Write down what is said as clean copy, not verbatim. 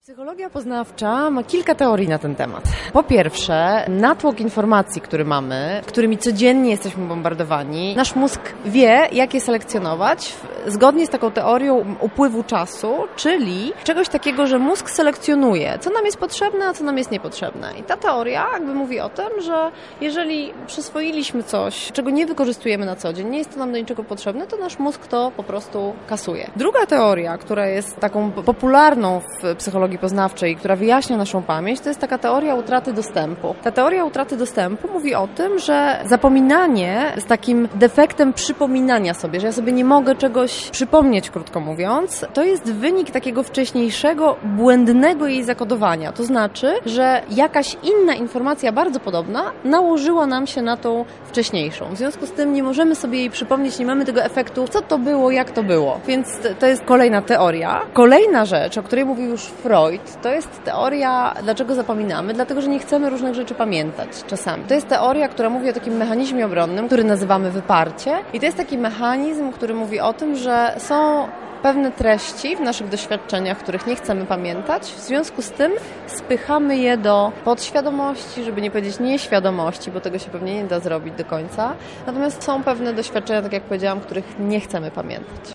Psychologia poznawcza ma kilka teorii na ten temat. Po pierwsze, natłok informacji, który mamy, którymi codziennie jesteśmy bombardowani, nasz mózg wie, jak je selekcjonować zgodnie z taką teorią upływu czasu, czyli czegoś takiego, że mózg selekcjonuje, co nam jest potrzebne, a co nam jest niepotrzebne. I ta teoria jakby mówi o tym, że jeżeli przyswoiliśmy coś, czego nie wykorzystujemy na co dzień, nie jest to nam do niczego potrzebne, to nasz mózg to po prostu kasuje. Druga teoria, która jest taką popularną w psychologii poznawczej, która wyjaśnia naszą pamięć, to jest taka teoria utraty dostępu. Ta teoria utraty dostępu mówi o tym, że zapominanie z takim defektem przypominania sobie, że ja sobie nie mogę czegoś przypomnieć, krótko mówiąc, to jest wynik takiego wcześniejszego, błędnego jej zakodowania. To znaczy, że jakaś inna informacja bardzo podobna nałożyła nam się na tą wcześniejszą. W związku z tym nie możemy sobie jej przypomnieć, nie mamy tego efektu, co to było, jak to było. Więc to jest kolejna teoria. Kolejna rzecz, o której mówił już Freud, to jest teoria, dlaczego zapominamy, dlatego, że nie chcemy różnych rzeczy pamiętać czasami. To jest teoria, która mówi o takim mechanizmie obronnym, który nazywamy wyparcie i to jest taki mechanizm, który mówi o tym, że są pewne treści w naszych doświadczeniach, których nie chcemy pamiętać, w związku z tym spychamy je do podświadomości, żeby nie powiedzieć nieświadomości, bo tego się pewnie nie da zrobić do końca. Natomiast są pewne doświadczenia, tak jak powiedziałam, których nie chcemy pamiętać.